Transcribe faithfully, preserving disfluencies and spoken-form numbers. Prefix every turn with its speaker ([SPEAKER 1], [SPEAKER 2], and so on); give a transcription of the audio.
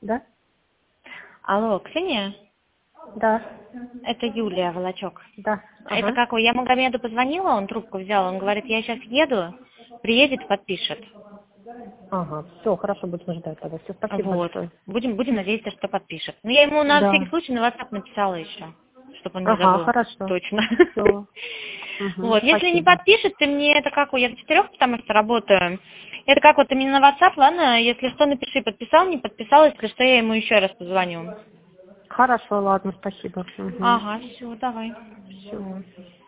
[SPEAKER 1] Да?
[SPEAKER 2] Алло, Ксения?
[SPEAKER 1] Да.
[SPEAKER 2] Это Юлия Волочок.
[SPEAKER 1] Да.
[SPEAKER 2] Это
[SPEAKER 1] Ага.
[SPEAKER 2] как, я Магомеду позвонила, он трубку взял, он говорит, я сейчас еду, приедет, подпишет.
[SPEAKER 1] Ага. Все, хорошо, будем ждать тогда. Все, спасибо
[SPEAKER 2] Вот.
[SPEAKER 1] большое.
[SPEAKER 2] Будем, будем надеяться, что подпишет. Ну, я ему на всякий
[SPEAKER 1] Да.
[SPEAKER 2] случай на WhatsApp написала еще, чтобы он не
[SPEAKER 1] Ага,
[SPEAKER 2] забыл.
[SPEAKER 1] хорошо.
[SPEAKER 2] Точно.
[SPEAKER 1] Все. Угу,
[SPEAKER 2] Вот. Если не
[SPEAKER 1] спасибо.
[SPEAKER 2] подпишет, ты мне это как, я до четырех, потому что работаю. Это как вот ты мне на WhatsApp, ладно? Если что, напиши, подписал, не подписал, если что, я ему еще раз позвоню.
[SPEAKER 1] Хорошо, ладно, спасибо. Угу.
[SPEAKER 2] Ага, все, давай.
[SPEAKER 1] Все.